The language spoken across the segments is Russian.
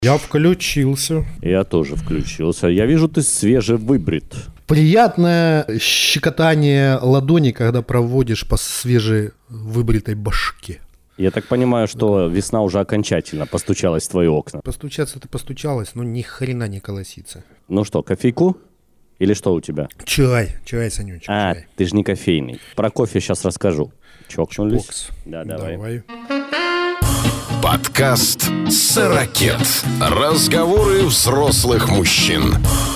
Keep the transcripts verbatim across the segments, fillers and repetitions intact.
Я включился. Я тоже включился. Я вижу, ты свежевыбрит. Приятное щекотание ладони, когда проводишь по свежевыбритой башке. Я так понимаю, что весна уже окончательно постучалась в твои окна. Постучаться-то постучалась, но ни хрена не колосится. Ну что, кофейку? Или что у тебя? Чай, чай, Санючек, А, чай. ты же не кофейный. Про кофе сейчас расскажу. Чокнулись? Бокс. Да, давай. Давай. Подкаст «Сорокет». Разговоры взрослых мужчин.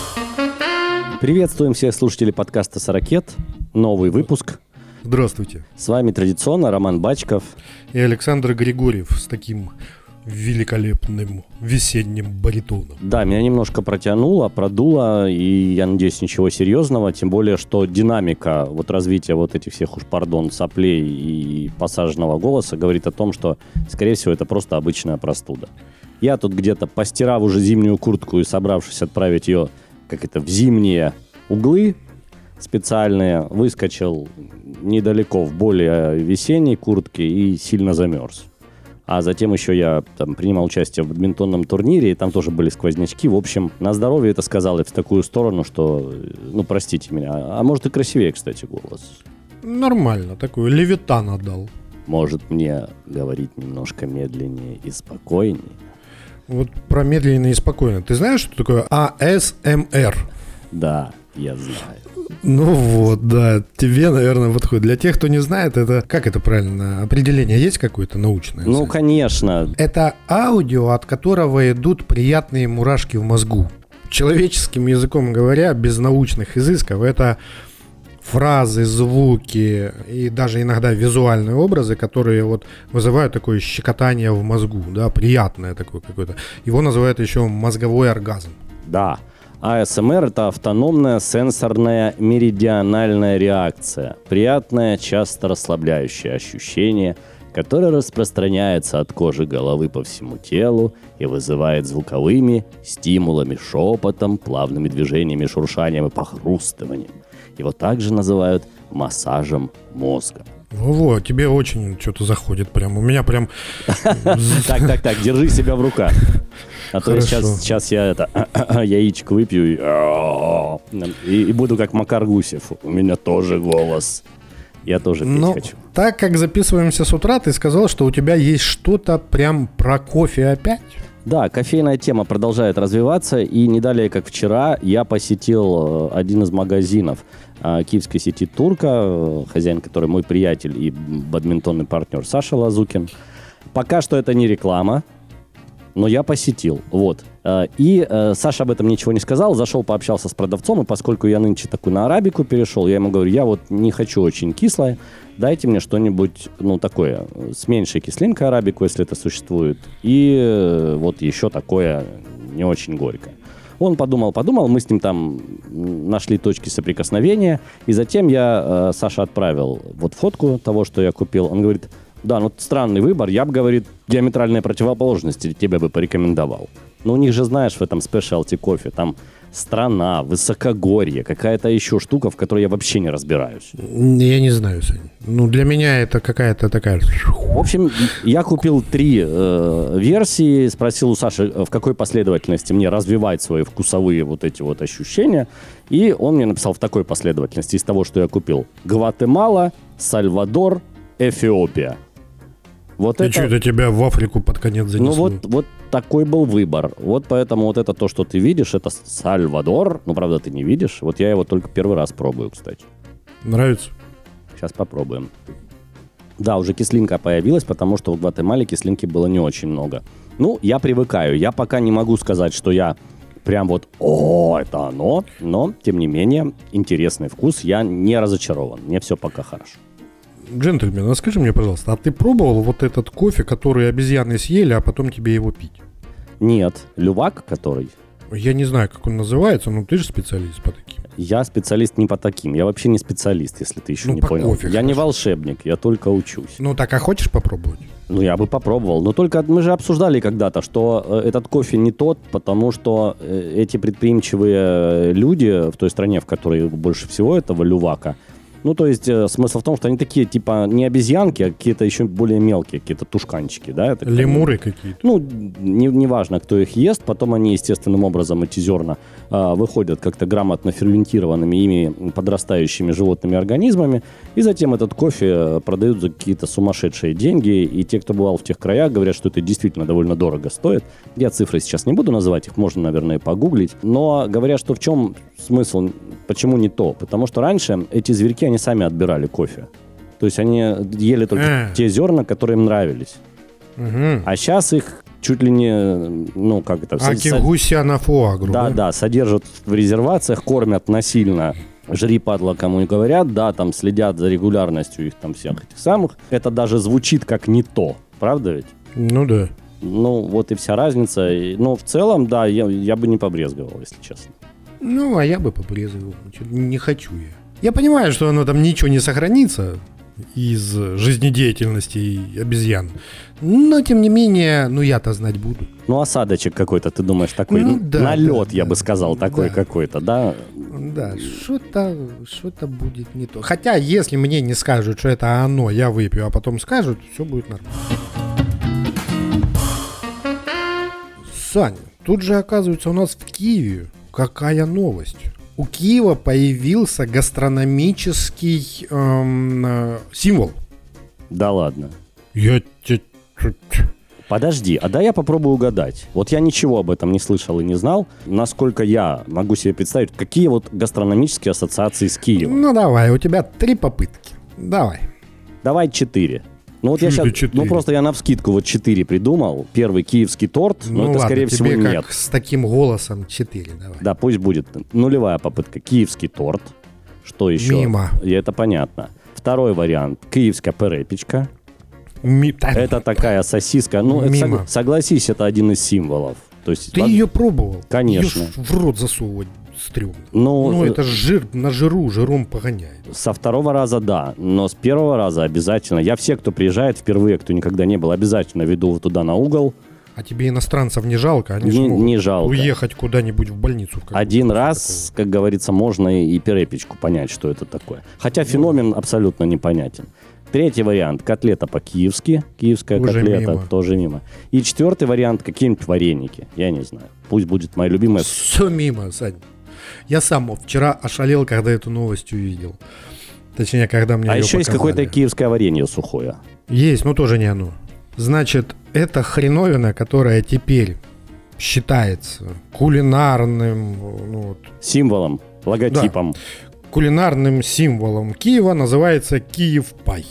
Приветствуем всех слушателей подкаста «Сорокет». Новый выпуск. Здравствуйте. С вами традиционно Роман Бачков. И Александр Григорьев с таким великолепным весенним баритоном. Да, меня немножко протянуло, продуло, и я надеюсь, ничего серьезного, тем более, что динамика вот развития вот этих всех уж, пардон, соплей и посаженного голоса говорит о том, что, скорее всего, это просто обычная простуда. Я тут где-то, постирав уже зимнюю куртку и собравшись отправить ее, как это, в зимние углы специальные, выскочил недалеко в более весенней куртке и сильно замерз. А затем еще я там принимал участие в бадминтонном турнире, и там тоже были сквознячки. В общем, на здоровье это сказалось в такую сторону, что, ну, простите меня. А может и красивее, кстати, голос. Нормально, такой левитан отдал. Может мне говорить немножко медленнее и спокойнее? Вот про медленно и спокойно. Ты знаешь, что такое а эс эм эр? Да, я знаю. Ну вот, да, тебе, наверное, подходит. Для тех, кто не знает, это, как это правильно, определение есть какое-то научное? Ну, конечно. Это аудио, от которого идут приятные мурашки в мозгу. Человеческим языком говоря, без научных изысков, это фразы, звуки и даже иногда визуальные образы, которые вот вызывают такое щекотание в мозгу, да, приятное такое какое-то. Его называют еще мозговой оргазм. Да. а эс эм эр – это автономная сенсорная меридиональная реакция. Приятное, часто расслабляющее ощущение, которое распространяется от кожи головы по всему телу и вызывает звуковыми стимулами, шепотом, плавными движениями, шуршанием и похрустыванием. Его также называют массажем мозга. Во-во, тебе очень что-то заходит прям. У меня прям... Так, так, так, держи себя в руках. А то сейчас, сейчас я это яичко выпью и, и буду как Макар Гусев. У меня тоже голос. Я тоже петь Но хочу. Так как записываемся с утра, ты сказал, что у тебя есть что-то прям про кофе опять? Да, кофейная тема продолжает развиваться, и не далее, как вчера, я посетил один из магазинов киевской сети «Турка», хозяин, который мой приятель и бадминтонный партнер Саша Лазукин. Пока что это не реклама, но я посетил, вот. И Саша об этом ничего не сказал, зашел, пообщался с продавцом, и поскольку я нынче такой на арабику перешел, я ему говорю, я вот не хочу очень кислое, дайте мне что-нибудь, ну, такое, с меньшей кислинкой арабику, если это существует, и вот еще такое не очень горькое. Он подумал, подумал, мы с ним там нашли точки соприкосновения, и затем я Саше отправил вот фотку того, что я купил, он говорит... Да, ну странный выбор. Я бы, говорит, диаметральные противоположности тебе бы порекомендовал. Но у них же, знаешь, в этом спешиалти кофе, там страна, высокогорье, какая-то еще штука, в которой я вообще не разбираюсь. Я не знаю, Сань. Ну, для меня это какая-то такая... В общем, я купил три э, версии, спросил у Саши, в какой последовательности мне развивать свои вкусовые вот эти вот ощущения. И он мне написал в такой последовательности из того, что я купил. Гватемала, Сальвадор, Эфиопия. Вот И это... что, это тебя в Африку под конец занесло? Ну вот, вот такой был выбор. Вот поэтому вот это то, что ты видишь, это Сальвадор. Ну, правда, ты не видишь. Вот я его только первый раз пробую, кстати. Нравится? Сейчас попробуем. Да, уже кислинка появилась, потому что в Гватемале кислинки было не очень много. Ну, я привыкаю. Я пока не могу сказать, что я прям вот, о, это оно. Но, тем не менее, интересный вкус. Я не разочарован. Мне все пока хорошо. Джентльмен, а скажи мне, пожалуйста, а ты пробовал вот этот кофе, который обезьяны съели, а потом тебе его пить? Нет. Лювак, который? Я не знаю, как он называется, но ты же специалист по таким. Я специалист не по таким. Я вообще не специалист, если ты еще ну, не по понял. кофе, я хорошо. не волшебник, я только учусь. Ну так, а хочешь попробовать? Ну, я бы попробовал. Но только мы же обсуждали когда-то, что э, этот кофе не тот, потому что э, эти предприимчивые люди в той стране, в которой больше всего этого лювака, Ну, то есть э, смысл в том, что они такие, типа, не обезьянки, а какие-то еще более мелкие, какие-то тушканчики, да? Это, Лемуры какие-то. Ну, не, не важно, кто их ест, потом они естественным образом, эти зерна, э, выходят как-то грамотно ферментированными ими подрастающими животными организмами, и затем этот кофе продают за какие-то сумасшедшие деньги, и те, кто бывал в тех краях, говорят, что это действительно довольно дорого стоит. Я цифры сейчас не буду называть, их можно, наверное, погуглить, но говорят, что в чем смысл, почему не то? Потому что раньше эти зверьки, они сами отбирали кофе. То есть они ели только А. те зерна, которые им нравились. Угу. А сейчас их чуть ли не, ну, как это... Аки са- гуся на фуагру. Да, да, содержат в резервациях, кормят насильно. Жри, падла, кому не говорят, да, там следят за регулярностью их там всех этих самых. Это даже звучит как не то, правда ведь? Ну да. Ну, вот и вся разница. И, ну, в целом, да, я, я бы не побрезговал, если честно. Ну, а я бы побрезговал. Не хочу я. Я понимаю, что оно там ничего не сохранится из жизнедеятельности обезьян. Но, тем не менее, ну, я-то знать буду. Ну, осадочек какой-то, ты думаешь, такой Ну, да, налет, да, я да, бы сказал, такой да. какой-то, да? Да, что-то, что-то будет не то. Хотя, если мне не скажут, что это оно, я выпью, а потом скажут, все будет нормально. Саня, тут же, оказывается, у нас в Киеве какая новость. У Киева появился гастрономический эм, э, символ. Да ладно. Я те... Подожди, а да я попробую угадать. Вот я ничего об этом не слышал и не знал. Насколько я могу себе представить, какие вот гастрономические ассоциации с Киевом? Ну давай, у тебя три попытки. Давай. Давай четыре. Ну вот я Чё сейчас, это четыре? ну просто я навскидку вот четыре придумал. Первый киевский торт, но Ну это ладно, скорее всего тебе нет. как с таким голосом четыре, давай. Да, пусть будет нулевая попытка. Киевский торт. Что еще? Мимо. И это понятно. Второй вариант. Киевская перепечка. Ми- да, Это такая сосиска. Ну, это Мимо. сог- согласись, это один из символов. То есть, Ты во- ее пробовал? Конечно. Её ж в рот засовывать стрёмно. ну, Ну, э, это ж жир на жиру, жиром погоняет. со второго раза да, но с первого раза обязательно. Я все, кто приезжает впервые, кто никогда не был, обязательно веду туда на угол. А тебе иностранцев не жалко? Они ж Не, могут не жалко. уехать куда-нибудь в больницу. в какую-то Один после раз, как говорится, можно и перепечку понять, что это такое. Хотя феномен абсолютно непонятен. Третий вариант – котлета по-киевски. Киевская Уже котлета, мимо. тоже мимо. И четвертый вариант – какие-нибудь вареники. Я не знаю. Пусть будет моя любимая. Все мимо, Сань. Я сам вчера ошалел, когда эту новость увидел. Точнее, когда мне А её еще есть показали. какое-то киевское варенье сухое. Есть, но тоже не оно. Значит, это хреновина, которая теперь считается кулинарным, ну, вот, Символом, логотипом. кулинарным символом Киева, называется Киев-пай.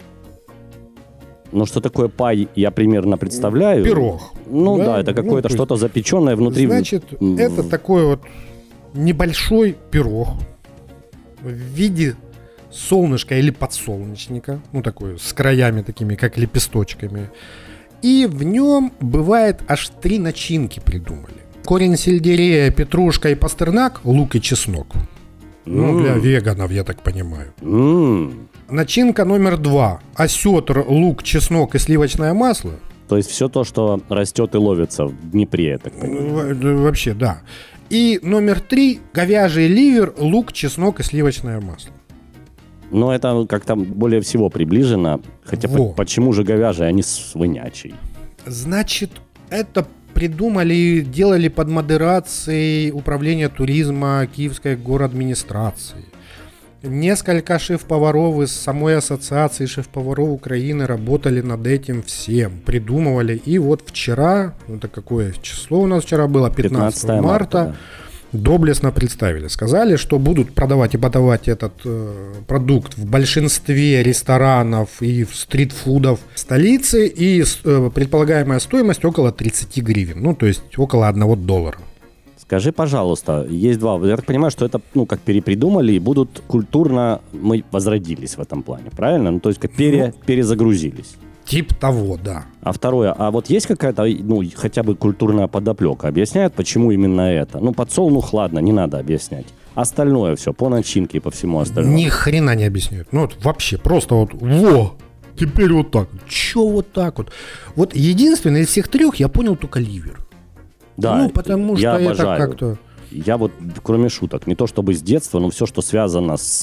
Ну, что такое пай, я примерно представляю. Пирог. Ну да, Да, это ну, какое-то то есть, что-то запеченное внутри. Значит, м, это такой вот небольшой пирог в виде солнышка или подсолнечника, ну такой с краями такими, как лепесточками. И в нем бывает аж три начинки придумали. Корень сельдерея, петрушка и пастернак, лук и чеснок. Ну, м, для веганов, я так понимаю. м. Начинка номер два. Осетр, лук, чеснок и сливочное масло. То есть все то, что растет и ловится в Днепре, я так понимаю. В- Вообще, да. И номер три. Говяжий ливер, лук, чеснок и сливочное масло. Но это как-то более всего приближено. Хотя Во. по- почему же говяжий, а не свинячий? Значит, это придумали и делали под модерацией управления туризма Киевской городадминистрации. Несколько шеф-поваров из самой ассоциации шеф-поваров Украины работали над этим всем, придумывали. И вот вчера, это какое число у нас вчера было, пятнадцатого марта, да. доблестно представили. Сказали, что будут продавать и подавать этот э, продукт в большинстве ресторанов и стритфудов столицы. И э, предполагаемая стоимость около тридцать гривен. Ну, то есть около одного доллара. Скажи, пожалуйста, есть два. Я так понимаю, что это, ну, как перепридумали и будут культурно, мы возродились в этом плане, правильно? Ну, то есть как пере, перезагрузились. Тип того, да. А второе, а вот есть какая-то, ну, хотя бы культурная подоплека? Объясняют, почему именно это? Ну, подсолнух, ладно, не надо объяснять. Остальное все, по начинке и по всему остальному. Ни хрена не объясняют. Ну, вот вообще, просто вот, во, теперь вот так. Чё вот так вот? Вот единственное из всех трех я понял только ливер. Да, Ну, потому что я это обожаю. как-то... Я вот, кроме шуток, не то чтобы с детства, но все, что связано с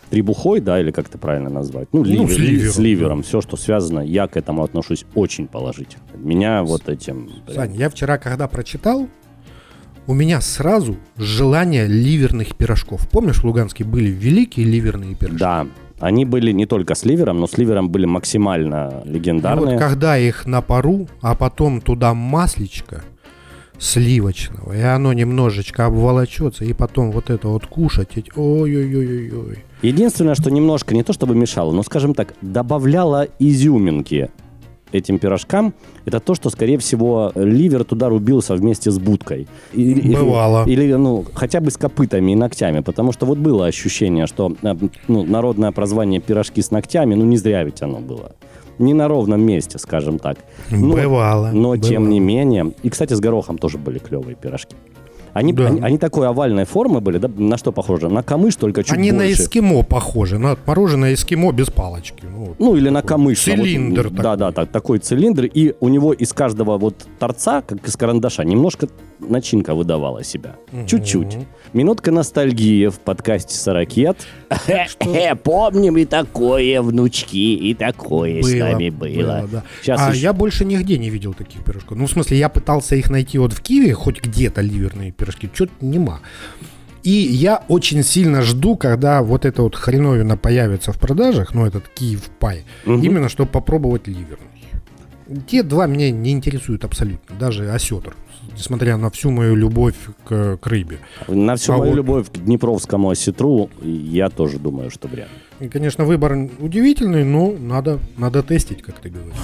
требухой, да, или как это правильно назвать? Ну, ливер, ну с ливером. С ливером. Все, что связано, я к этому отношусь очень положительно. Меня вот этим... Саня, я вчера, когда прочитал, у меня сразу желание ливерных пирожков. Помнишь, в Луганске были великие ливерные пирожки? Да. Они были не только с ливером, но с ливером были максимально легендарные. И вот когда их на пару, а потом туда масличко сливочного, и оно немножечко обволочется, и потом вот это вот кушать, ой-ой-ой-ой-ой. Единственное, что немножко, не то чтобы мешало, но, скажем так, добавляло изюминки этим пирожкам, это то, что, скорее всего, ливер туда рубился вместе с будкой. И, Бывало. Или, или, ну, хотя бы с копытами и ногтями, потому что вот было ощущение, что ну, народное прозвание «пирожки с ногтями», ну, не зря ведь оно было. Не на ровном месте, скажем так. Но, бывало. Но, бывало. тем не менее... И, кстати, с горохом тоже были клевые пирожки. Они, да. они, они такой овальной формы были, да? На что похоже? На камыш, только чуть они больше. Они на эскимо похожи, на мороженое эскимо без палочки. Ну, ну или на камыш. Цилиндр вот, такой. Да, да, так, такой цилиндр. И у него из каждого вот торца, как из карандаша, немножко начинка выдавала себя. Угу. Чуть-чуть. Минутка ностальгии в подкасте «Сорокет». Помним и такое, внучки, и такое с нами было. А я больше нигде не видел таких пирожков. Ну, в смысле, я пытался их найти вот в Киеве, хоть где-то ливерные пирожки, что-то нема. И я очень сильно жду, когда вот эта вот хреновина появится в продажах, ну, этот Киев Пай, угу. именно чтобы попробовать ливерный. Те два меня не интересуют абсолютно, даже осетр, несмотря на всю мою любовь к, к рыбе. На всю а мою вот... любовь к днепровскому осетру я тоже думаю, что вряд ли. И, конечно, выбор удивительный, но надо, надо тестить, как ты говоришь.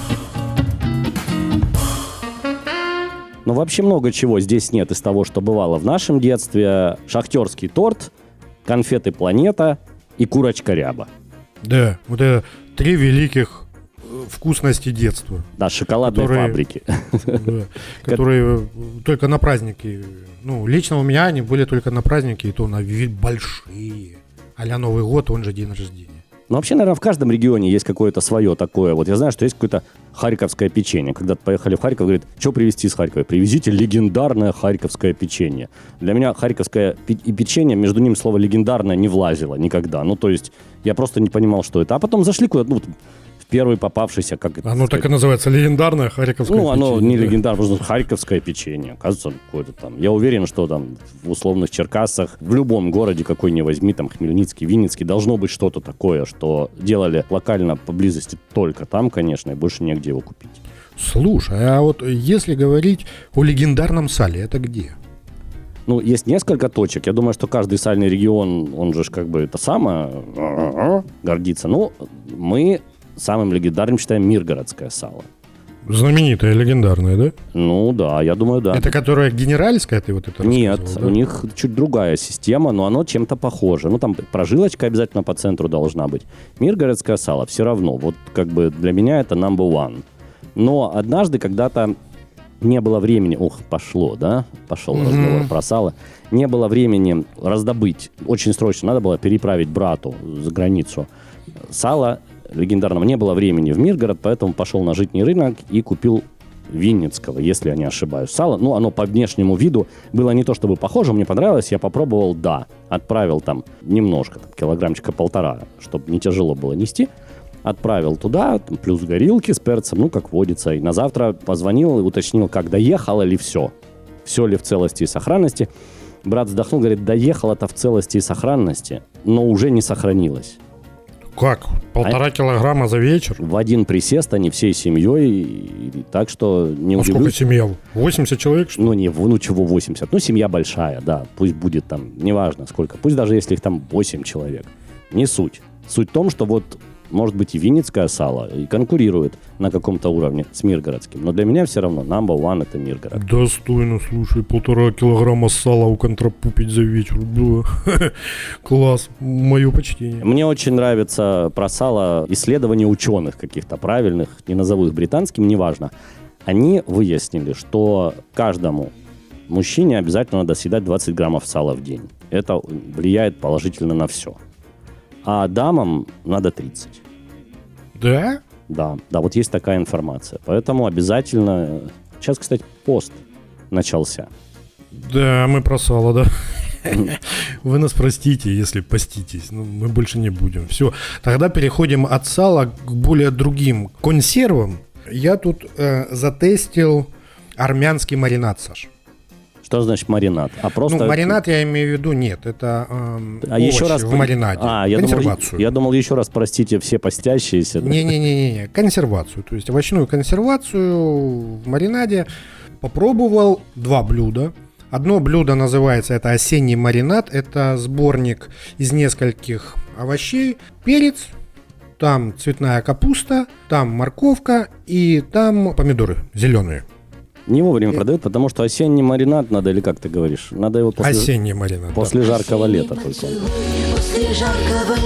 Но вообще много чего здесь нет из того, что бывало в нашем детстве. Шахтерский торт, конфеты «Планета» и курочка ряба. Да, вот это три великих вкусности детства. Да, шоколадные которые, фабрики. Да, которые только на праздники. Ну, лично у меня они были только на праздники, и то на вид большие. А-ля Новый год, он же день рождения. Ну, вообще, наверное, в каждом регионе есть какое-то свое такое. Вот я знаю, что есть какое-то харьковское печенье. Когда-то поехали в Харьков, говорит, что привезти из Харькова? Привезите легендарное харьковское печенье. Для меня харьковское и печенье, между ними слово «легендарное» не влазило никогда. Ну, то есть, я просто не понимал, что это. А потом зашли куда-то, ну, первый попавшийся, как это оно сказать? Так и называется, легендарное харьковское ну, печенье. Ну, оно не да. легендарное, просто харьковское печенье. Оказывается, какое-то там. Я уверен, что там в условных Черкассах, в любом городе, какой ни возьми, там Хмельницкий, Винницкий, должно быть что-то такое, что делали локально поблизости только там, конечно, и больше негде его купить. Слушай, а вот если говорить о легендарном сале, это где? Ну, есть несколько точек. Я думаю, что каждый сальный регион, он же как бы это самое гордится. Ну, мы... Самым легендарным считаем миргородское сало. Знаменитое, легендарное, да? Ну да, я думаю, да. Это которое генеральское, ты вот это Нет, да? у них чуть другая система, но оно чем-то похоже. Ну там прожилочка обязательно по центру должна быть. Миргородское сало все равно. Вот как бы для меня это number one. Но однажды когда-то не было времени... Ух, пошло, да? Пошел mm-hmm. разговор про сало. Не было времени раздобыть. Очень срочно надо было переправить брату за границу сало легендарного. Не было времени в Миргород, поэтому пошел на житний рынок и купил винницкого, если я не ошибаюсь, сало. Ну, оно по внешнему виду было не то чтобы похоже, мне понравилось, я попробовал, да. Отправил там немножко, там, килограммчика полтора, чтобы не тяжело было нести. Отправил туда, там, плюс горилки с перцем, ну, как водится. И на завтра позвонил и уточнил, как доехало ли все. Все ли в целости и сохранности. Брат вздохнул, говорит, доехало-то в целости и сохранности, но уже не сохранилось. Как? Полтора а килограмма за вечер? В один присест они всей семьей, и, и, так что не а удивлюсь. Сколько семья? восемьдесят человек, что ли? Ну, не, ну чего восемьдесят? Ну, семья большая, да. Пусть будет там, неважно сколько. Пусть даже если их там восемь человек. Не суть. Суть в том, что вот, может быть, и винницкое сало и конкурирует на каком-то уровне с миргородским. Но для меня все равно number one это Миргород. Достойно, слушай, полтора килограмма сала у контрапупить за вечер. Класс, мое почтение. Мне очень нравится про сало исследования ученых каких-то правильных, не назову их британским, неважно. Они выяснили, что каждому мужчине обязательно надо съедать двадцать граммов сала в день. Это влияет положительно на все. А дамам надо тридцать. Да? Да, да, вот есть такая информация. Поэтому обязательно... Сейчас, кстати, пост начался. Да, мы про сало, да. Вы нас простите, если поститесь. Ну, мы больше не будем. Все. Тогда переходим от сала к более другим консервам. Я тут э, затестил армянский маринад, Саш. Что значит маринад? А просто... Ну, маринад я имею в виду, нет, это э, а еще раз... в маринаде. А, я консервацию. Думал, я думал, еще раз, простите, все постящиеся. Не-не-не, консервацию. То есть овощную консервацию в маринаде. Попробовал два блюда. Одно блюдо называется, это осенний маринад. Это сборник из нескольких овощей. Перец, там цветная капуста, там морковка и там помидоры зеленые. Не вовремя и... продают, потому что осенний маринад надо, или как ты говоришь? Надо его после, осенний маринад, после да. жаркого лета только. После жаркого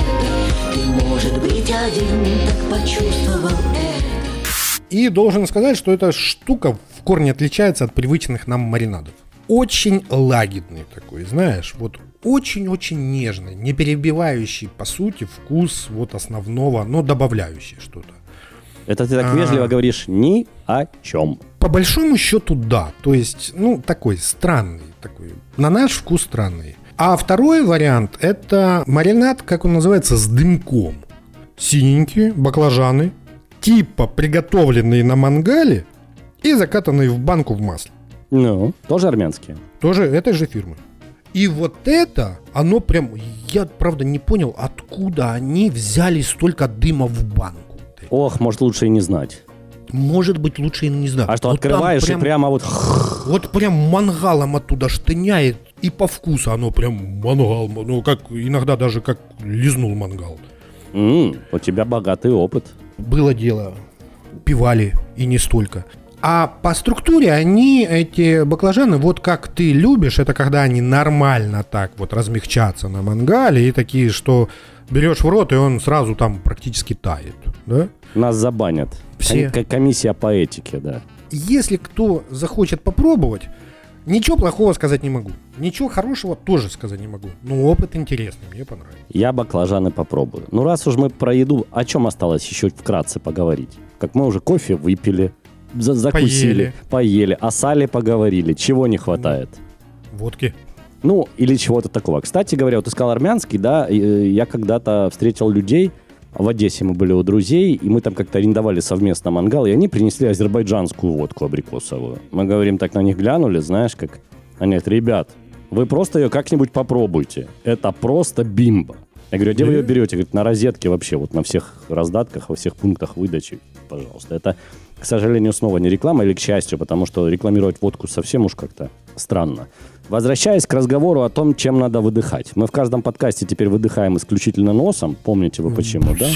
лета ты, может быть, один так почувствовал это. И должен сказать, что эта штука в корне отличается от привычных нам маринадов. Очень лагидный такой, знаешь, вот очень-очень нежный, не перебивающий, по сути, вкус вот основного, но добавляющий что-то. Это ты так вежливо а... говоришь ни о чем. По большому счету, да. То есть, ну, такой странный, такой, на наш вкус странный. А второй вариант, это маринад, как он называется, с дымком. Синенькие баклажаны, типа приготовленные на мангале и закатанные в банку в масле. Ну, тоже армянские. Тоже этой же фирмы. И вот это, оно прям, я правда не понял, откуда они взяли столько дыма в банку. Ох, может, лучше и не знать. Может быть, лучше и не знать. А что, вот открываешь прям, и прямо вот... Вот прям мангалом оттуда штыняет, и по вкусу оно прям мангал, ну, как иногда даже как лизнул мангал. Mm, у тебя богатый опыт. Было дело, пивали, и не столько. А по структуре они, эти баклажаны, вот как ты любишь, это когда они нормально так вот размягчатся на мангале, и такие, что берешь в рот, и он сразу там практически тает, да? Нас забанят. Все. Ком- комиссия по этике, да. Если кто захочет попробовать, ничего плохого сказать не могу. Ничего хорошего тоже сказать не могу. Но опыт интересный, мне понравился. Я баклажаны попробую. Ну, раз уж мы про еду, о чем осталось еще вкратце поговорить? Как мы уже кофе выпили, за- закусили, поели. поели, о сале поговорили. Чего не хватает? Водки. Ну, или чего-то такого. Кстати говоря, вот ты сказал армянский, да, я когда-то встретил людей, в Одессе мы были у друзей, и мы там как-то арендовали совместно мангал, и они принесли азербайджанскую водку абрикосовую. Мы говорим, так на них глянули, знаешь, как... Они говорят, ребят, вы просто ее как-нибудь попробуйте. Это просто бимба. Я говорю, а где вы ее берете? Говорит, на розетке вообще, вот на всех раздатках, во всех пунктах выдачи, пожалуйста. Это, к сожалению, снова не реклама, или к счастью, потому что рекламировать водку совсем уж как-то странно. Возвращаясь к разговору о том, чем надо выдыхать. Мы в каждом подкасте теперь выдыхаем исключительно носом. Помните вы почему, да?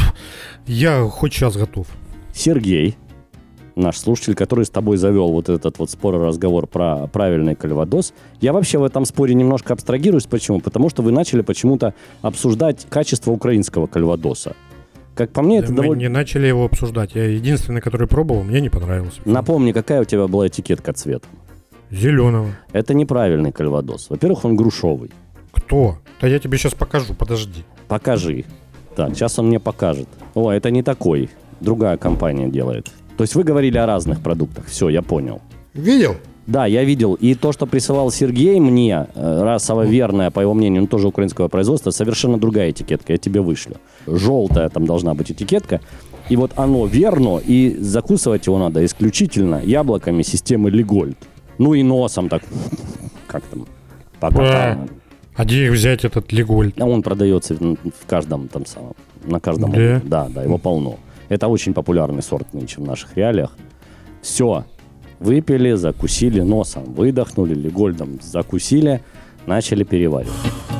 Я хоть сейчас готов. Сергей, наш слушатель, который с тобой завел вот этот вот спор и разговор про правильный кальвадос. Я вообще в этом споре немножко абстрагируюсь. Почему? Потому что вы начали почему-то обсуждать качество украинского кальвадоса. Как по мне, да это мы довольно... не начали его обсуждать. Я единственный, который пробовал, мне не понравился. Напомни, какая у тебя была этикетка цветом? Зеленого. Это неправильный кальвадос. Во-первых, он грушовый. Кто? Да я тебе сейчас покажу, подожди. Покажи. Так, сейчас он мне покажет. О, это не такой. Другая компания делает. То есть вы говорили о разных продуктах. Все, я понял. Видел? Да, я видел. И то, что присылал Сергей мне, расово верное, по его мнению, тоже украинского производства, совершенно другая этикетка. Я тебе вышлю. Желтая там должна быть этикетка. И вот оно верно, и закусывать его надо исключительно яблоками системы Лигольд. Ну и носом так, как там, пока. А где их взять, этот Лигольд? А он продается в каждом там самом, на каждом. Да? Да, да, его полно. Это очень популярный сорт нынче в наших реалиях. Все, выпили, закусили носом, выдохнули, Лигольдом закусили, начали переваривать.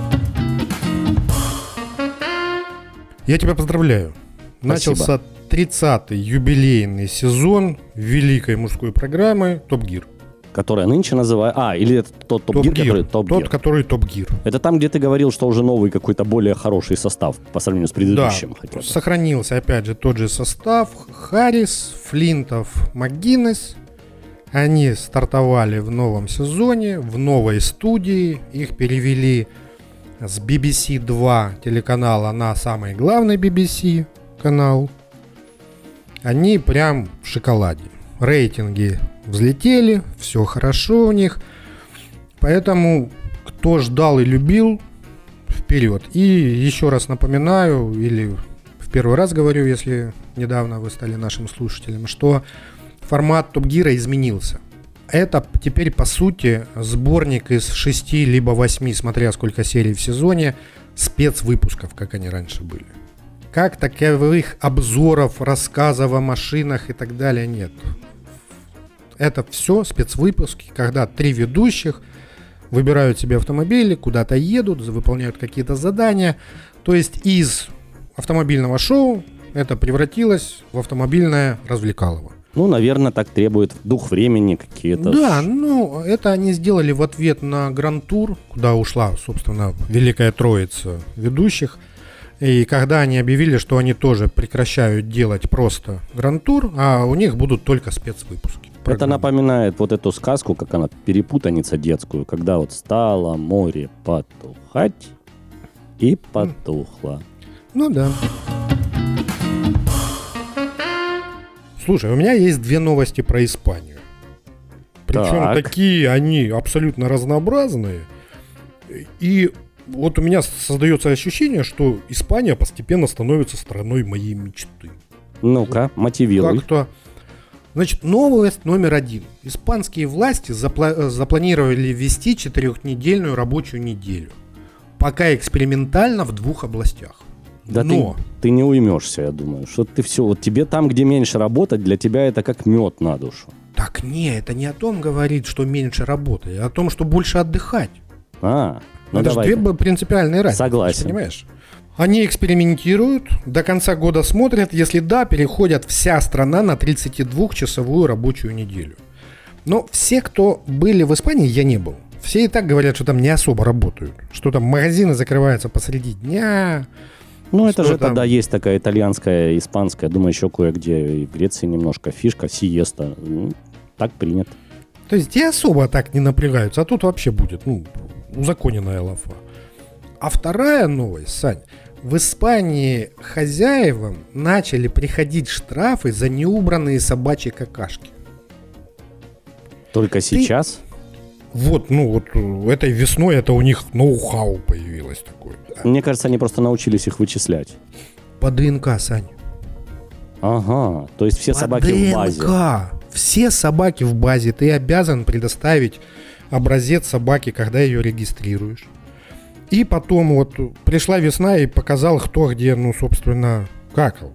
Я тебя поздравляю. Спасибо. Начался тридцатый юбилейный сезон великой мужской программы «Топ Гир». Которая нынче называется... А, или это тот Топ Гир, который Топ Гир. Тот, который Топ Гир. Это там, где ты говорил, что уже новый какой-то более хороший состав по сравнению с предыдущим. Да, сохранился опять же тот же состав. Харрис, Флинтов, МакГиннес. Они стартовали в новом сезоне, в новой студии. Их перевели с би би си два телеканала на самый главный би би си канал. Они прям в шоколаде. Рейтинги взлетели, все хорошо у них. Поэтому кто ждал и любил, вперед. И еще раз напоминаю, или в первый раз говорю, если недавно вы стали нашим слушателем, что формат Топ Гира изменился. Это теперь, по сути, сборник из шести либо восьми, смотря сколько серий в сезоне, спецвыпусков, как они раньше были. Как таковых обзоров, рассказов о машинах и так далее нет. Это все спецвыпуски, когда три ведущих выбирают себе автомобили, куда-то едут, выполняют какие-то задания. То есть из автомобильного шоу это превратилось в автомобильное развлекалово. Ну, наверное, так требует дух времени какие-то. Да, ну, это они сделали в ответ на Гранд-тур, куда ушла, собственно, Великая Троица ведущих. И когда они объявили, что они тоже прекращают делать просто Гранд-тур, а у них будут только спецвыпуски. Это программы. напоминает вот эту сказку, как она, перепутаница детскую, когда вот стало море потухать и потухло. Ну да. Слушай, у меня есть две новости про Испанию. Причем Так. такие они абсолютно разнообразные. И вот у меня создается ощущение, что Испания постепенно становится страной моей мечты. Ну-ка, мотивируй. Как-то. Значит, новость номер один. Испанские власти запла- запланировали ввести четырехнедельную рабочую неделю. Пока экспериментально в двух областях. Да Но ты, ты не уймешься, я думаю. Что ты все, вот тебе там, где меньше работать, для тебя это как мед на душу. так не, это не о том говорит, что меньше работать, а о том, что больше отдыхать. А, ну это же давай. две б- принципиальные разницы. Согласен. Понимаешь? Они экспериментируют, до конца года смотрят, если да, переходят вся страна на тридцатидвухчасовую рабочую неделю. Но все, кто были в Испании, я не был. Все и так говорят, что там не особо работают. Что там магазины закрываются посреди дня. Ну, это Что же там? тогда есть такая итальянская, испанская, думаю, еще кое-где, и в Греции немножко фишка, сиеста. Ну, так принято. То есть те особо так не напрягаются, а тут вообще будет, ну, узаконенная лафа. А вторая новость, Сань. В Испании хозяевам начали приходить штрафы за неубранные собачьи какашки. Только сейчас? Вот, ну вот э, этой весной это у них ноу-хау появилось такое. Мне кажется, они просто научились их вычислять. По ДНК, Сань. Ага, то есть все По собаки ДНК. в базе. Все собаки в базе. Ты обязан предоставить образец собаки, когда ее регистрируешь. И потом вот пришла весна и показал, кто где, ну, собственно, какал.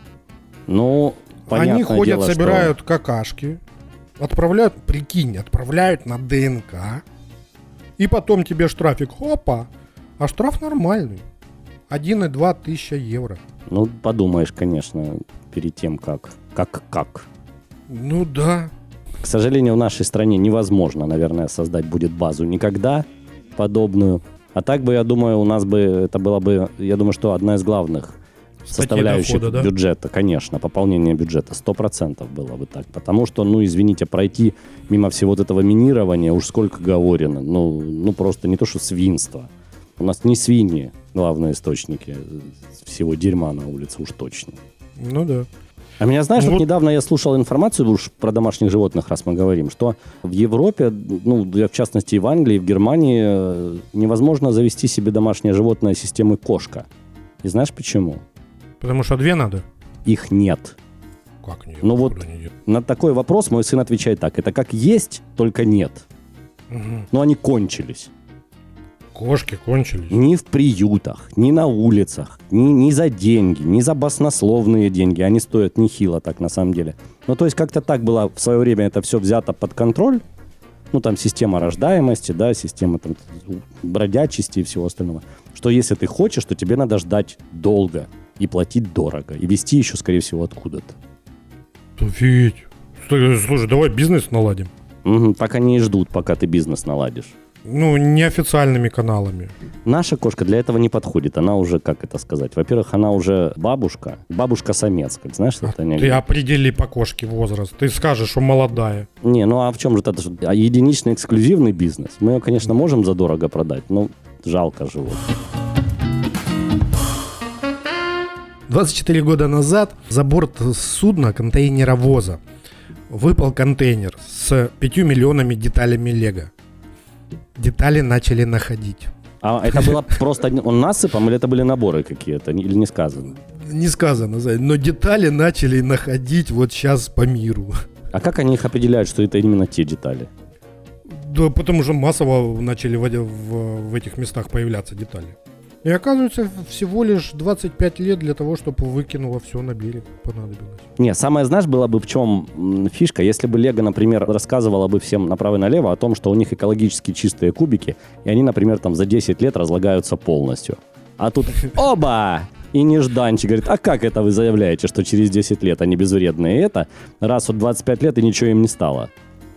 Ну, понятное Они ходят, дело, собирают что... какашки, отправляют, прикинь, отправляют на ДНК. И потом тебе штрафик, опа, а штраф нормальный. один и два тысяча евро. Ну, подумаешь, конечно, перед тем, как... Как как? Ну да. К сожалению, в нашей стране невозможно, наверное, создать будет базу никогда подобную. А так бы, я думаю, у нас бы это было бы, я думаю, что одна из главных составляющих дохода, да? бюджета, конечно, пополнение бюджета, сто процентов было бы так. Потому что, ну, извините, пройти мимо всего вот этого минирования, уж сколько говорено, ну, ну просто не то, что свинство. У нас не свиньи главные источники всего дерьма на улице, уж точно. Ну да. А меня, знаешь, Ну вот вот- недавно я слушал информацию уж про домашних животных, раз мы говорим, что в Европе, ну, в частности, и в Англии, и в Германии э, невозможно завести себе домашнее животное системы кошка. И знаешь почему? Потому что две надо. Их нет. Как нет? Ну вот- Куда не идет? На такой вопрос мой сын отвечает так. Это как есть, только нет. Мгм. Но они кончились. Кошки кончились. Ни в приютах, ни на улицах, ни, ни за деньги, ни за баснословные деньги. Они стоят нехило так на самом деле. Ну, то есть как-то так было в свое время это все взято под контроль. Ну, там система рождаемости, да, система там, бродячести и всего остального. Что если ты хочешь, то тебе надо ждать долго и платить дорого. И везти еще, скорее всего, откуда-то. Офигеть. Слушай, слушай, давай бизнес наладим. Мгм, так они и ждут, пока ты бизнес наладишь. Ну, неофициальными каналами. Наша кошка для этого не подходит. Она уже, как это сказать, во-первых, она уже бабушка. Бабушка-самец, как знаешь, что это они Ты говорят. определи по кошке возраст. Ты скажешь, что молодая. Не, ну а в чем же это? же- А единичный эксклюзивный бизнес. Мы ее, конечно, можем задорого продать, но жалко живот. двадцать четыре года назад за борт судна контейнеровоза выпал контейнер с пятью миллионами деталями Лего. детали начали находить. А это было просто он насыпом или это были наборы какие-то, или не сказано? Не сказано, но детали начали находить вот сейчас по миру. А как они их определяют, что это именно те детали? Да потому что массово начали в, в, в этих местах появляться детали. И оказывается, всего лишь двадцать пять лет для того, чтобы выкинуло все на берег понадобилось. Не, самое, знаешь, было бы в чем фишка, если бы Лего, например, рассказывала бы всем направо и налево о том, что у них экологически чистые кубики, и они, например, там за десять лет разлагаются полностью. А тут оба! И нежданчик говорит, а как это вы заявляете, что через десять лет они безвредные? И это раз вот двадцать пять лет и ничего им не стало.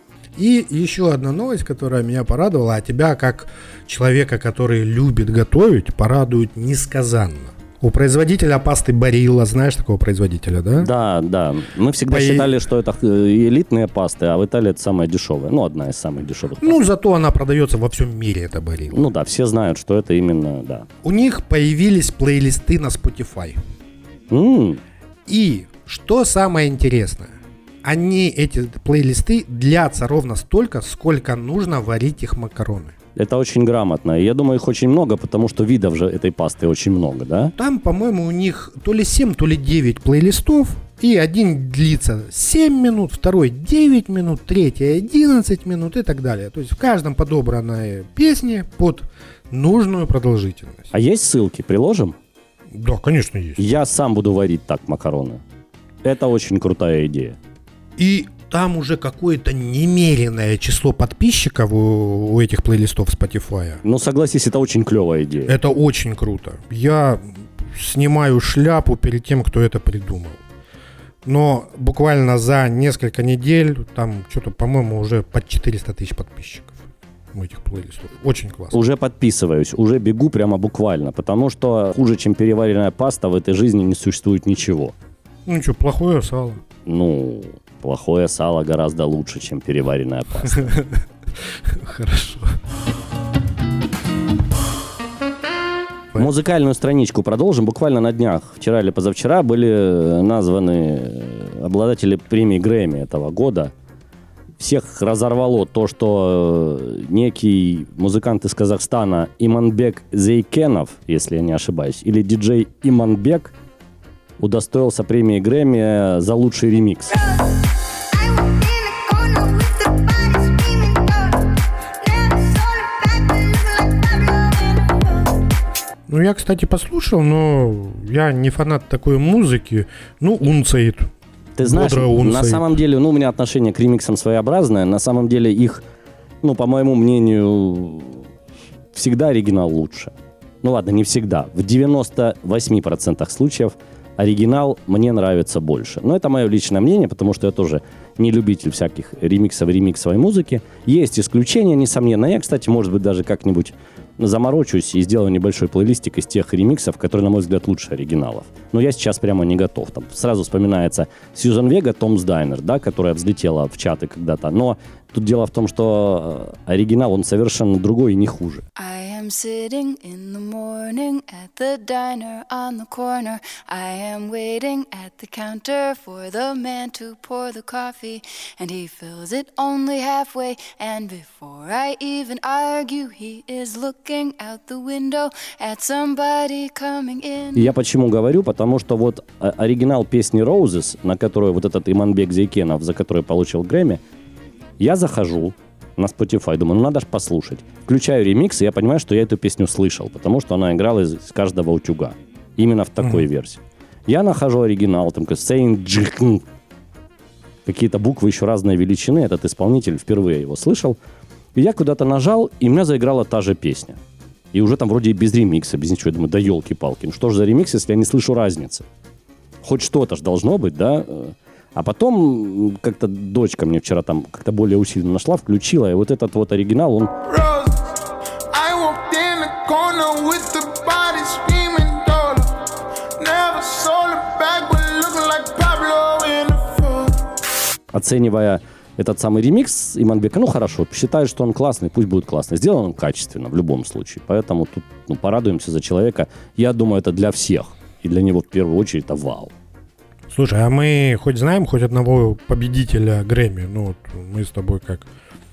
И еще одна новость, которая меня порадовала, а тебя, как человека, который любит готовить, порадует несказанно. У производителя пасты Barilla, знаешь такого производителя, да? Да, да. Мы всегда По... считали, что это элитные пасты, а в Италии это самая дешевая. Ну, одна из самых дешевых. Ну, паст. Зато она продается во всем мире, это Barilla. Ну да, все знают, что это именно, да. У них появились плейлисты на Spotify. Mm. И что самое интересное, они, эти плейлисты, длятся ровно столько, сколько нужно варить их макароны. Это очень грамотно. Я думаю, их очень много, потому что видов же этой пасты очень много, да? Там, по-моему, у них то ли семь, то ли девять плейлистов. И один длится семь минут, второй девять минут, третий одиннадцать минут и так далее. То есть в каждом подобранной песне под нужную продолжительность. А есть ссылки? Приложим? Да, конечно, есть. Я сам буду варить так макароны. Это очень крутая идея. И там уже какое-то немеренное число подписчиков у, у этих плейлистов Spotify. Ну, согласись, это очень клевая идея. Это очень круто. Я снимаю шляпу перед тем, кто это придумал. Но буквально за несколько недель, там что-то, по-моему, уже под четыреста тысяч подписчиков у этих плейлистов. Очень классно. Уже подписываюсь, уже бегу прямо буквально, потому что хуже, чем переваренная паста, в этой жизни не существует ничего. Ну что, плохое сало? Ну, плохое сало гораздо лучше, чем переваренная паста. Хорошо. Музыкальную страничку продолжим. Буквально на днях, вчера или позавчера, были названы обладатели премии Грэмми этого года. Всех разорвало то, что некий музыкант из Казахстана Иманбек Зейкенов, если я не ошибаюсь, или диджей Иманбек, удостоился премии Грэмми за лучший ремикс. Ну, я, кстати, послушал, но я не фанат такой музыки. Ну, унцает. Ты знаешь, на самом деле, ну, у меня отношение к ремиксам своеобразное. На самом деле их, ну, по моему мнению, всегда оригинал лучше. Ну, ладно, не всегда. В девяноста восьми процентах случаев оригинал мне нравится больше. Но это мое личное мнение, потому что я тоже не любитель всяких ремиксов, ремиксовой музыки. Есть исключения, несомненно. Я, кстати, может быть, даже как-нибудь заморочусь и сделаю небольшой плейлистик из тех ремиксов, которые, на мой взгляд, лучше оригиналов. Но я сейчас прямо не готов. Там сразу вспоминается Сьюзан Вега, Tom's Diner, да, которая взлетела в чаты когда-то. Но тут дело в том, что оригинал, он совершенно другой и не хуже. I'm sitting in the morning at the diner on the corner. I am waiting at the counter for the man to pour the coffee, and he fills it only halfway, and before I even argue, he is looking out the window at somebody coming in. Я почему говорю? Потому что вот оригинал песни Roses, на которую вот этот Иманбек Зейкенов, за который получил Грэмми, я захожу на Spotify, думаю, ну надо ж послушать. Включаю ремикс, и я понимаю, что я эту песню слышал, потому что она играла из, из каждого утюга. Именно в такой mm-hmm. версии. Я нахожу оригинал, там, Saint Джихн. Какие-то буквы еще разной величины. Этот исполнитель, впервые его слышал. И я куда-то нажал, и у меня заиграла та же песня. И уже там вроде без ремикса, без ничего. Я думаю, да елки-палки, ну что же за ремикс, если я не слышу разницы? Хоть что-то ж должно быть, да? А потом как-то дочка мне вчера там как-то более усиленно нашла, включила, и вот этот вот оригинал, он... Оценивая этот самый ремикс Иманбека, ну хорошо, считаю, что он классный, пусть будет классно. Сделан он качественно в любом случае. Поэтому тут ну, порадуемся за человека. Я думаю, это для всех. И для него в первую очередь это вау. Слушай, а мы хоть знаем хоть одного победителя Грэмми? Ну, вот мы с тобой как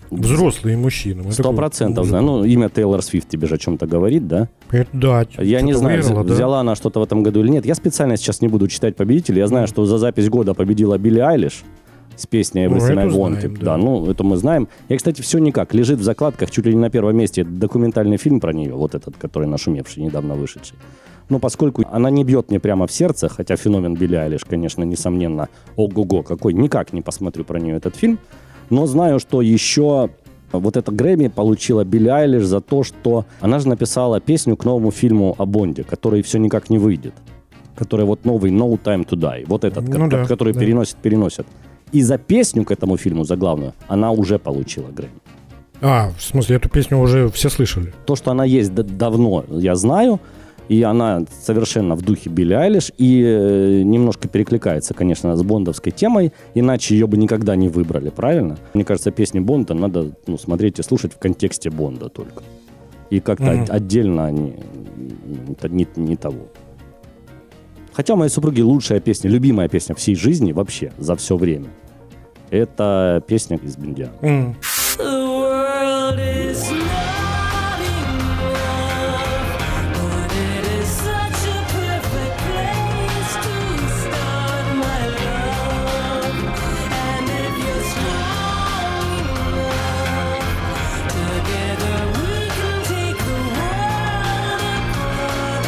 Взрослые мужчины. Сто процентов знаю. Ну, имя Тейлор Свифт тебе же о чем-то говорит, да? Это да. Я не знаю, выиграла, да? взяла она что-то в этом году или нет. Я специально сейчас не буду читать победителей. Я знаю, что за запись года победила Билли Айлиш с песней Everything Ну, I это Wanted. знаем, да. да. ну, это мы знаем. И, кстати, все никак. Лежит в закладках чуть ли не на первом месте документальный фильм про нее, вот этот, который нашумевший, недавно вышедший. Но поскольку она не бьет мне прямо в сердце, хотя феномен Билли Айлиш, конечно, несомненно, ого-го, какой, никак не посмотрю про нее этот фильм, но знаю, что еще вот эта Грэмми получила Билли Айлиш за то, что она же написала песню к новому фильму о Бонде, который все никак не выйдет, который вот новый No Time to Die, вот этот, Ну ко- да, который да. переносит, переносит. И за песню к этому фильму, за главную, она уже получила Грэмми. А, в смысле, эту песню уже все слышали? То, что она есть д- давно, я знаю, и она совершенно в духе Билли Айлиш, и э, немножко перекликается, конечно, с бондовской темой, иначе ее бы никогда не выбрали, правильно? Мне кажется, песни Бонда надо ну, смотреть и слушать в контексте Бонда только. И как-то Мгм. от- отдельно они это не, не того. Хотя у моей супруги лучшая песня, любимая песня всей жизни вообще за все время. Это песня из Бондиана. М. The world is not enough, but it is such a perfect place to start, my love. And if you're strong enough, together we can take the world apart,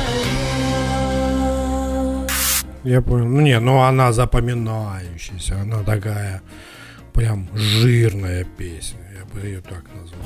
my love. Я понял. Ну не, ну она запоминающаяся, она такая прям жирная песня, я бы ее так назвал.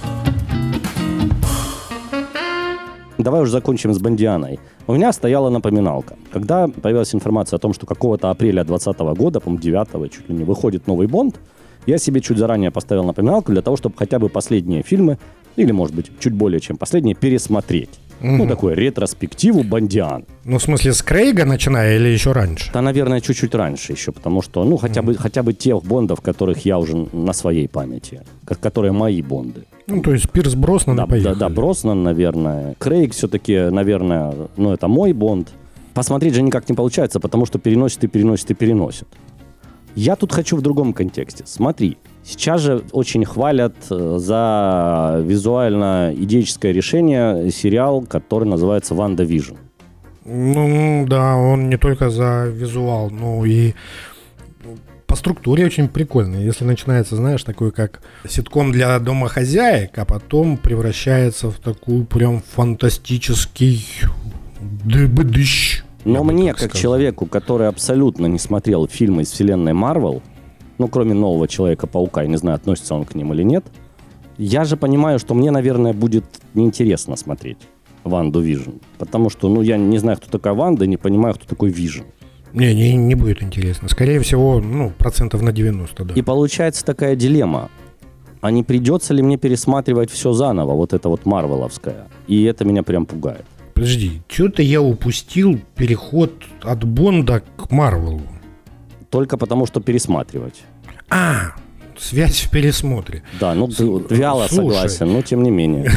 Давай уже закончим с Бондианой. У меня стояла напоминалка. Когда появилась информация о том, что какого-то апреля двадцатого года, по-моему, девятого, чуть ли не, выходит новый Бонд, я себе чуть заранее поставил напоминалку для того, чтобы хотя бы последние фильмы, или, может быть, чуть более чем последние, пересмотреть. Ну, такую ретроспективу Бондиан. Ну, в смысле, с Крейга начиная или еще раньше? Да, наверное, чуть-чуть раньше еще, потому что, ну, хотя бы, хотя бы тех Бондов, которых я уже на своей памяти, как, которые мои Бонды. Ну, то есть Пирс Броснан, Да, и поехали. да, да, Броснан, наверное. Крейг все-таки, наверное, ну, это мой Бонд. Посмотреть же никак не получается, потому что переносит и переносит и переносит. Я тут хочу в другом контексте. Смотри, сейчас же очень хвалят э, за визуально-идеическое решение сериал, который называется «Ванда Вижн». Ну, да, он не только за визуал, но и по структуре очень прикольный. Если начинается, знаешь, такой как ситком для домохозяек, а потом превращается в такую прям фантастический дыбыдыщ. Но я бы мне, так как сказал. человеку, который абсолютно не смотрел фильмы из вселенной Марвел, ну, кроме нового Человека-паука, я не знаю, относится он к ним или нет, я же понимаю, что мне, наверное, будет неинтересно смотреть Ванду Вижн. Потому что, ну, я не знаю, кто такая Ванда, не понимаю, кто такой Вижн. Не, не, не будет интересно. Скорее всего, ну, процентов на девяносто, да. И получается такая дилемма. А не придется ли мне пересматривать все заново, вот это вот марвеловское? И это меня прям пугает. Подожди, что-то я упустил переход от Бонда к Марвелу. Только потому, что пересматривать. А, связь в пересмотре. Да, ну, ты вот вяло Слушай. согласен, но тем не менее.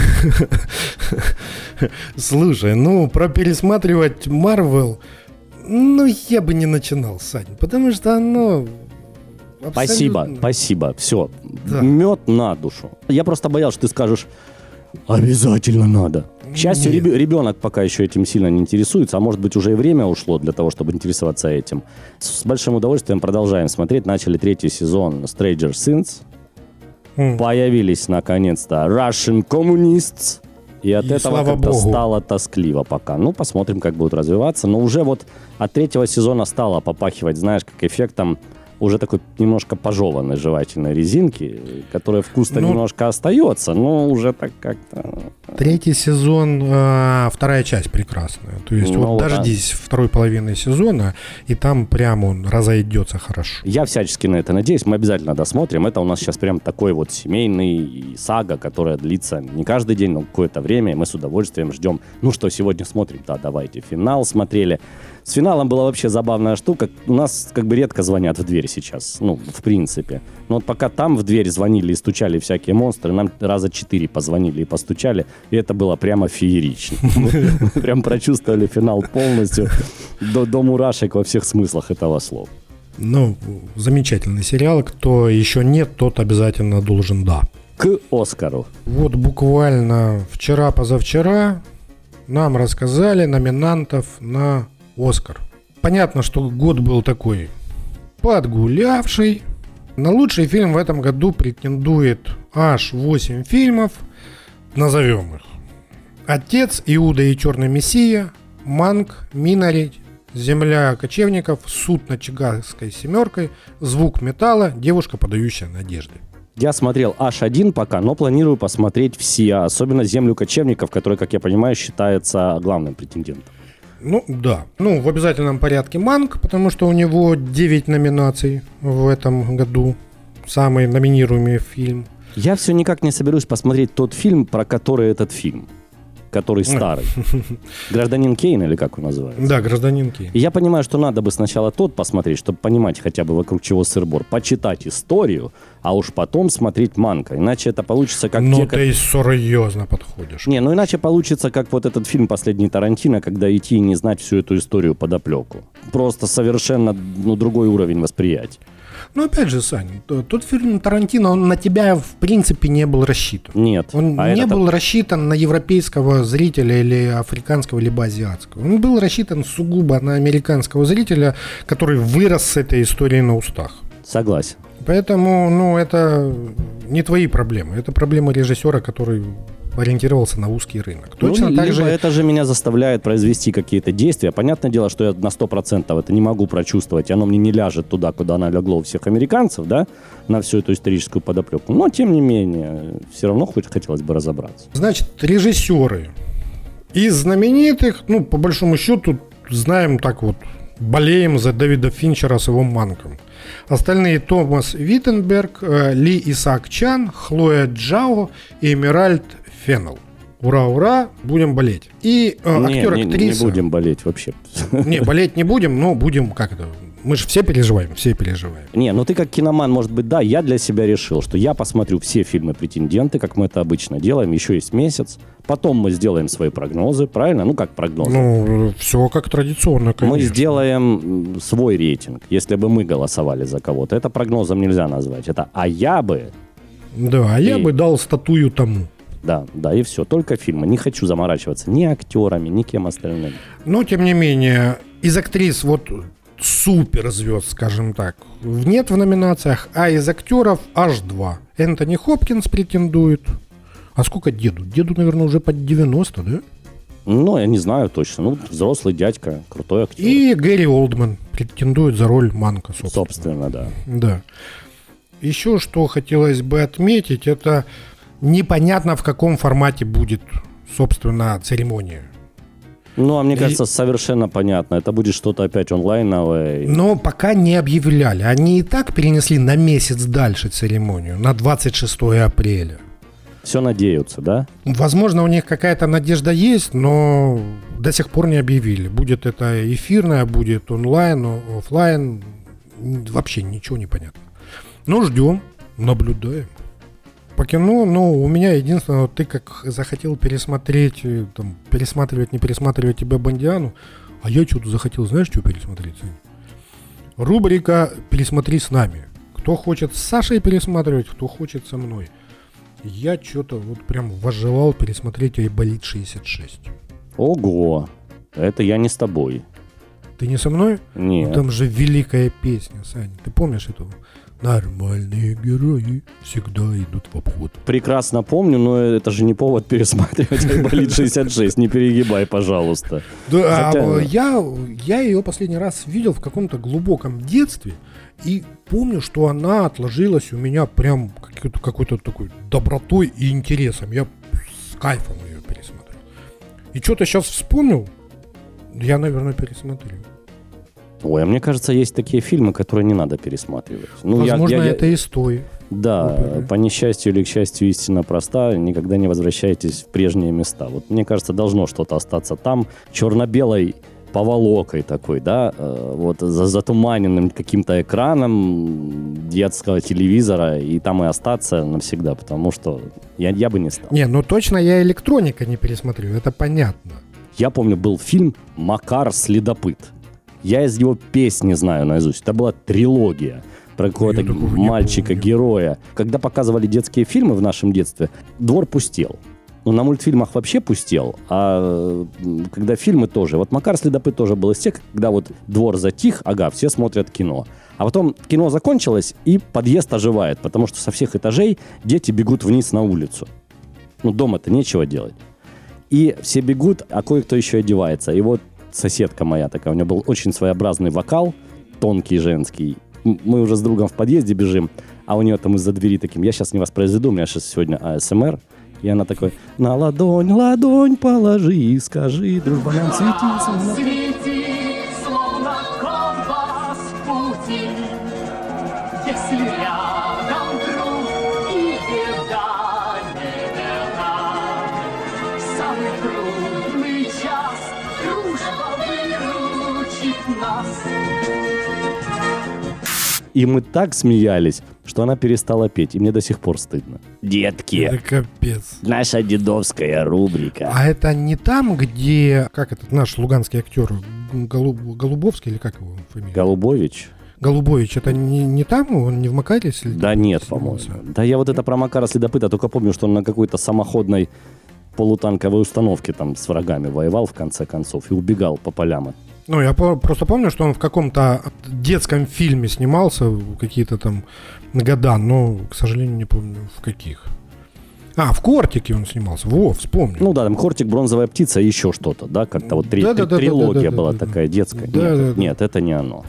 Слушай, ну, про пересматривать Марвел, ну, я бы не начинал, Сань, потому что оно... Спасибо, абсолютно- спасибо. Все, Да. мед на душу. Я просто боялся, что ты скажешь, обязательно надо. К счастью, Нет. реб- ребенок пока еще этим сильно не интересуется, а может быть уже и время ушло для того, чтобы интересоваться этим. С большим удовольствием продолжаем смотреть. Начали третий сезон Stranger Things. М. Появились наконец-то Russian Communists. И от И этого слава как-то богу. стало тоскливо пока. Ну, посмотрим, как будет развиваться. Но уже вот от третьего сезона стало попахивать, знаешь, как эффектом уже такой немножко пожеванной жевательной резинки, которая вкус-то Ну, немножко остается, но уже так как-то... Третий сезон, а, вторая часть прекрасная. То есть Ну, вот да. дождись второй половины сезона, и там прям он разойдется хорошо. Я всячески на это надеюсь, мы обязательно досмотрим. Это у нас сейчас прям такой вот семейный сага, которая длится не каждый день, но какое-то время, и мы с удовольствием ждем. Ну что, сегодня смотрим? Да, давайте. Финал смотрели. С финалом была вообще забавная штука. У нас как бы редко звонят в дверь сейчас, ну, в принципе. Но вот пока там в дверь звонили и стучали всякие монстры, нам раза четыре позвонили и постучали, и это было прямо феерично. Мы прям прочувствовали финал полностью, до, до мурашек во всех смыслах этого слова. Ну, замечательный сериал. Кто еще нет, тот обязательно должен, да. К Оскару. Вот буквально вчера-позавчера нам рассказали номинантов на Оскар. Понятно, что год был такой подгулявший. На лучший фильм в этом году претендует аж восемь фильмов. Назовем их. «Отец», «Иуда и черный мессия», «Манк», «Минари», «Земля кочевников», «Суд над Чикагской семеркой», «Звук металла», «Девушка, подающая надежды». Я смотрел аж один пока, но планирую посмотреть все, особенно «Землю кочевников», который, как я понимаю, считается главным претендентом. Ну, да. Ну, в обязательном порядке «Манк», потому что у него девять номинаций в этом году. Самый номинируемый фильм. Я все никак не соберусь посмотреть тот фильм, про который этот фильм. Который старый. «Гражданин Кейн» или как он называется? Да, «Гражданин Кейн». И я понимаю, что надо бы сначала тот посмотреть, чтобы понимать хотя бы вокруг чего сыр-бор, почитать историю, а уж потом смотреть «Манка». Иначе это получится как... Ну, те, ты как... серьезно подходишь. Не, ну иначе получится как вот этот фильм «Последний Тарантино», когда идти и не знать всю эту историю подоплеку. Просто совершенно ну, другой уровень восприятия. Ну, опять же, Сань, тот фильм Тарантино, он на тебя, в принципе, не был рассчитан. Нет. Он а не это... был рассчитан на европейского зрителя или африканского, либо азиатского. Он был рассчитан сугубо на американского зрителя, который вырос с этой историей на устах. Согласен. Поэтому, ну, это не твои проблемы. Это проблемы режиссера, который ориентировался на узкий рынок. Точно ну, так либо же... это же меня заставляет произвести какие-то действия. Понятное дело, что я на сто процентов это не могу прочувствовать, и оно мне не ляжет туда, куда оно легло у всех американцев, да, на всю эту историческую подоплеку. Но, тем не менее, все равно хоть хотелось бы разобраться. Значит, режиссеры из знаменитых, ну, по большому счету, знаем так вот, болеем за Дэвида Финчера с его «Манком». Остальные — Томас Виттенберг, Ли Исаак Чан, Хлоя Джао и Эмеральд Феннелл. Ура, ура, будем болеть. И э, не, актер, не, актриса... Не будем болеть вообще. Не, болеть не будем, но будем, как это... Мы же все переживаем, все переживаем. Не, ну ты как киноман, может быть, да, я для себя решил, что я посмотрю все фильмы-претенденты, как мы это обычно делаем, еще есть месяц. Потом мы сделаем свои прогнозы, правильно? Ну, как прогнозы? Ну, все как традиционно, конечно. Мы сделаем свой рейтинг, если бы мы голосовали за кого-то. Это прогнозом нельзя назвать. Это «а я бы». Да, а и... я бы дал статую тому. Да, да, и все. Только фильмы. Не хочу заморачиваться ни актерами, ни кем остальным. Но, тем не менее, из актрис вот суперзвезд, скажем так, нет в номинациях, а из актеров аж два. Энтони Хопкинс претендует. А сколько деду? Деду, наверное, уже под девяносто, да? Ну, я не знаю точно. Ну, взрослый дядька, крутой актер. И Гэри Олдман претендует за роль Манка, собственно. Собственно, да. Да. Еще что хотелось бы отметить, это непонятно, в каком формате будет, собственно, церемония. Ну, а мне И... кажется, совершенно понятно. Это будет что-то опять онлайновое. Но пока не объявляли. Они и так перенесли на месяц дальше церемонию, на двадцать шестое апреля. Все надеются, да? Возможно, у них какая-то надежда есть, но до сих пор не объявили. Будет это эфирное, будет онлайн, офлайн. Вообще ничего не понятно. Но ждем, наблюдаем. По кино, ну, у меня единственное, вот ты как захотел пересмотреть, там, пересматривать, не пересматривать тебя Бондиану, а я что-то захотел, знаешь, что пересмотреть, Сань? Рубрика «Пересмотри с нами». Кто хочет с Сашей пересматривать, кто хочет со мной. Я что-то вот прям возжелал пересмотреть «Айболит шестьдесят шесть». Ого, это я не с тобой. Ты не со мной? Нет. Ну, там же великая песня, Саня. Ты помнишь эту? Нормальные герои всегда идут в обход. Прекрасно помню, но это же не повод пересматривать «Айболит шестьдесят шесть». Не перегибай, пожалуйста. Да, Хотя... а, я, я ее последний раз видел в каком-то глубоком детстве. И помню, что она отложилась у меня прям какой-то, какой-то такой добротой и интересом. Я с кайфом ее пересмотрел. И что-то сейчас вспомнил, я, наверное, пересмотрю. Ой, а мне кажется, есть такие фильмы, которые не надо пересматривать. Ну, Возможно, я, я, это я... и стоит. Да, Оперы. по несчастью или к счастью, истина проста. Никогда не возвращайтесь в прежние места. Вот мне кажется, должно что-то остаться там. Черно-белой поволокой такой, да, вот за затуманенным каким-то экраном детского телевизора, и там и остаться навсегда, потому что я, я бы не стал. Не, ну точно я электроника не пересмотрю, это понятно. Я помню, был фильм «Макар следопыт». Я из него песни знаю наизусть. Это была трилогия про какого-то Я такого не мальчика, помню. героя. Когда показывали детские фильмы в нашем детстве, двор пустел. Ну, на мультфильмах вообще пустел, а м, когда фильмы тоже. Вот «Макар Следопыт» тоже был из тех, когда вот двор затих, ага, все смотрят кино. А потом кино закончилось, и подъезд оживает, потому что со всех этажей дети бегут вниз на улицу. Ну, дома-то нечего делать. И все бегут, а кое-кто еще одевается. И вот соседка моя такая, у нее был очень своеобразный вокал, тонкий женский. М- Мы уже с другом в подъезде бежим, а у нее там из-за двери таким, я сейчас не воспроизведу, у меня сейчас сегодня а эс эм эр. И она такой, на ладонь, ладонь положи и скажи, дружба нам светится. Светит, словно компас в пути. Если рядом друг и беда не беда, в самый трудный час дружба выручит нас. И мы так смеялись, что она перестала петь, и мне до сих пор стыдно. Детки, Это капец. наша дедовская рубрика. А это не там, где, как этот наш луганский актер, Голуб- Голубовский или как его фамилия? Голубович? Голубович, это не, не там, он не в Макаре сидел? Да нет, по-моему. Да я вот это про Макара Следопыта только помню, что он на какой-то самоходной полутанковой установке там с врагами воевал в конце концов и убегал по полям. Ну, я по- просто помню, что он в каком-то детском фильме снимался, какие-то там года, но, к сожалению, не помню в каких. А, в «Кортике» он снимался, во, вспомнил. Ну да, там «Хортик», «Бронзовая птица» и еще что-то, да? Как-то вот три, Да-да-да-да-да-да-да-да. три- трилогия была такая детская. Нет, Да-да-да. нет, это не оно.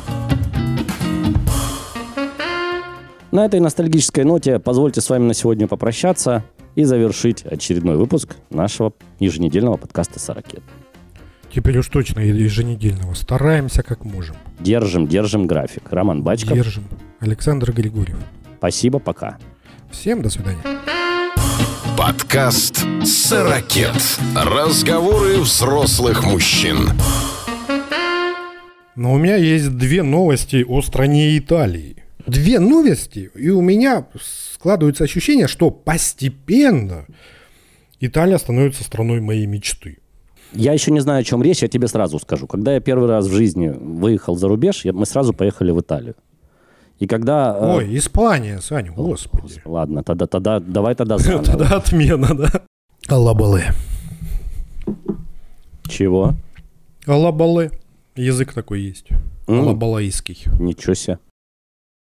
На этой ностальгической ноте позвольте с вами на сегодня попрощаться и завершить очередной выпуск нашего еженедельного подкаста «Сорокет». Теперь уж точно еженедельного. Стараемся как можем. Держим, держим график. Роман Бачков. Держим. Александр Григорьев. Спасибо, пока. Всем до свидания. Подкаст «Сорокет». Разговоры взрослых мужчин. Но у меня есть две новости о стране Италии. Две новости, и у меня складывается ощущение, что постепенно Италия становится страной моей мечты. Я еще не знаю, о чем речь, я тебе сразу скажу. Когда я первый раз в жизни выехал за рубеж, я- мы сразу поехали в Италию. И когда... э, Ой, Испания, Саня, господи. Ладно, тогда, тогда давай тогда заново. Тогда отмена, да? Алабале. Чего? Алабале. Язык такой есть. М. Алабалайский. Ничего себе.